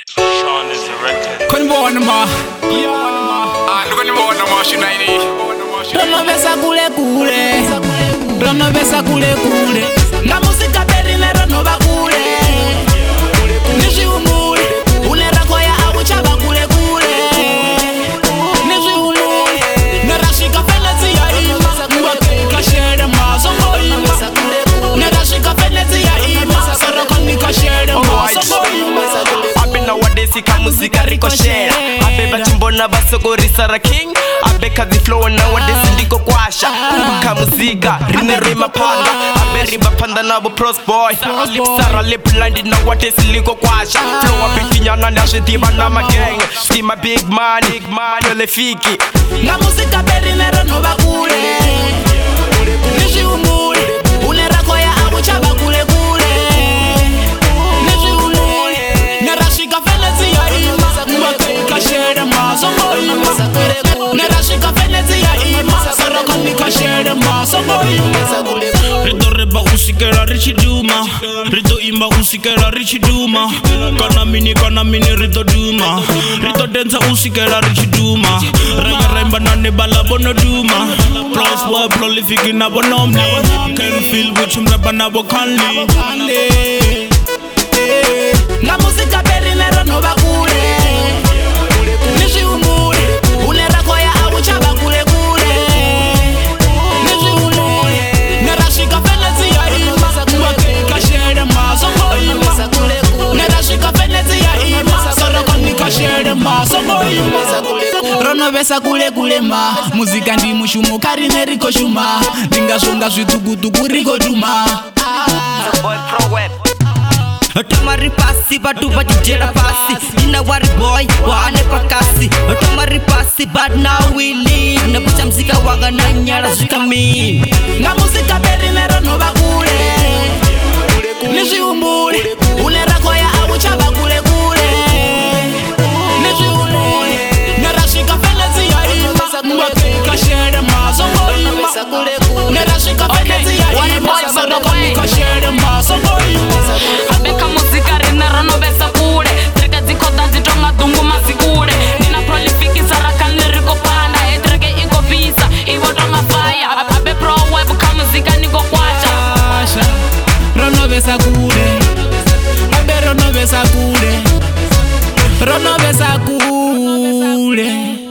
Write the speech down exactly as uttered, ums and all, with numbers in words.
Sean is a record. Couldn't go on the ma. Ah, look on the ma, no ma, she ninety. Rono besa kule kule, rono besa kule kule. La música perine rono ba kule. Nishi umule, unera koya abucha ba kule kule. Nishi umule, nera shika fenezi ya ima, mwake kashere ma songo ima. Nera shika fenezi ya ima, soro koni kashere ma songo ima. Abe nowadays ika muzika ricochet. Abe bachimbona basogori Sara King. Abe kazi flow nowadays ndiko kwasha. Ka muzika rine rima panda. Abe riba panda nabo pros boy. Lip Sara lip blinded nowadays liko kwasha. Flow abe kinyana ndashe tiba na ma gang. See my big man, big man yole fiki. La música perine rono ba kule. Nishi umule, unera koya abucha ba kule kule. Nishi umule, nera shika fenezi ya ima, mwake kashere ma songo ima. Nera shika fenezi ya ima, soro koni kashere ma songo ima. Rito reba usikera richi duma. Rito imba usikera richi duma. Kana mini kana mini rito duma. Rito denza usikera richi duma. Rega remba nane bala bono duma. Plus boy prolific na bonomli. Can feel which mreba na bokanli. La música perine rono ba kule. Nishi umule, unera koya abucha ba kule kule. Nishi umule, nera shika fenezi ya ima, mwake kashere ma songo ima. Nera shika fenezi ya ima, soro koni kashere ma songo ima. Rono besa kule kule ma, muzika ndi mushumo karine riko shuma. Dinga shunga zwitukutuku riko duma. Boy pro web. Otomari pasi badu bajira pasi. Ina wari boy wane pakasi. Otomari pasi but now we leave. Na pucha mzika waga na nyara zuka mi. La música perine rono ba kule. Nishi umule, unera koya abucha ba kule kule. Nishi umule, nera shika fenezi ya ima, mwake kashere ma songo ima. Nera shika fenezi ya ima, soro koni kashere ma songo ima. Abeka muzika rina rono besa kule. Treke zikota zito madungu masikule. Nina prolific Sara kan lyrical panda. E treke iko pisa, iwo tonga fire. Abe pro web ka muzika niko kwacha. Rono besa kule, abe rono besa kule, rono besa kule.